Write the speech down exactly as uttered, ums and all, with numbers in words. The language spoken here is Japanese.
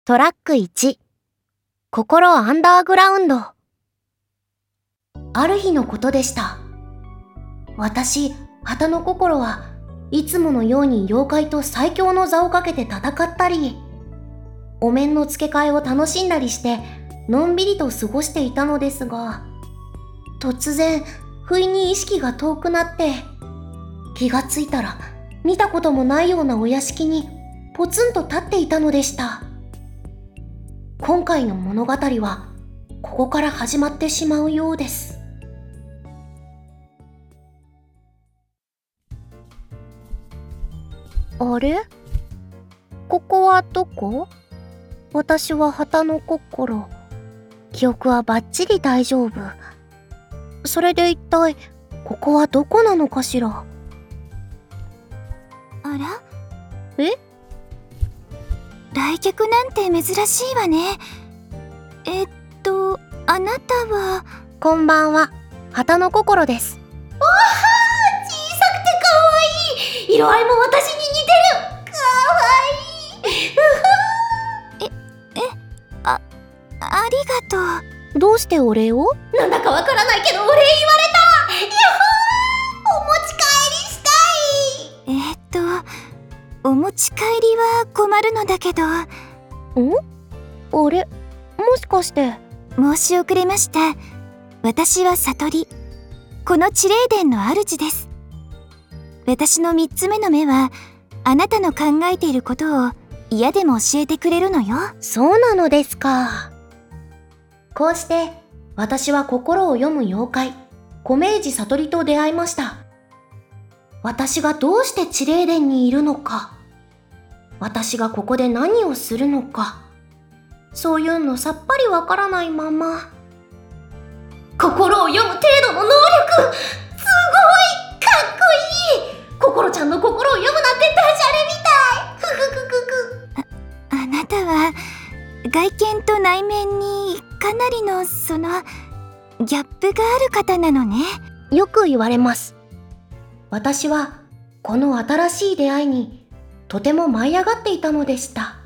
トラックいち、心アンダーグラウンド。ある日のことでした。私、旗の心はいつものように妖怪と最強の座をかけて戦ったり、お面の付け替えを楽しんだりして、のんびりと過ごしていたのですが、突然、不意に意識が遠くなって、気がついたら見たこともないようなお屋敷にポツンと立っていたのでした。今回の物語はここから始まってしまうようです。あれ？ここはどこ？私は旗の心。記憶はバッチリ大丈夫。それで一体ここはどこなのかしら？ あら？ え？ 来客なんて珍しいわね。えっと、あなたは… こんばんは、旗の心です。 おはー、小さくてかわいい。色合いも私に似てる。かわいい。うふえ、え、あ、ありがとう。どうしてお礼を？ なんだかわからないけどお礼言われた。やっほー、お持ち帰りしたい。えっと、お持ち帰りは困るのだけど。ん？ あれ？もしかして。 申し遅れました。私は悟り。この地霊殿の主です。私の三つ目の目は、あなたの考えていることを嫌でも教えてくれるのよ。 そうなのですか。こうして、私は心を読む妖怪、小明治悟りと出会いました。私がどうして地霊殿にいるのか、私がここで何をするのか、そういうのさっぱりわからないまま。 心を読む程度の能力、すごいかっこいい。心ちゃんの心を読むなんてダジャレみたい。ふふふふふ。 あ、あなたは外見と内面にかなりのそのギャップがある方なのね。 よく言われます。私はこの新しい出会いにとても舞い上がっていたのでした。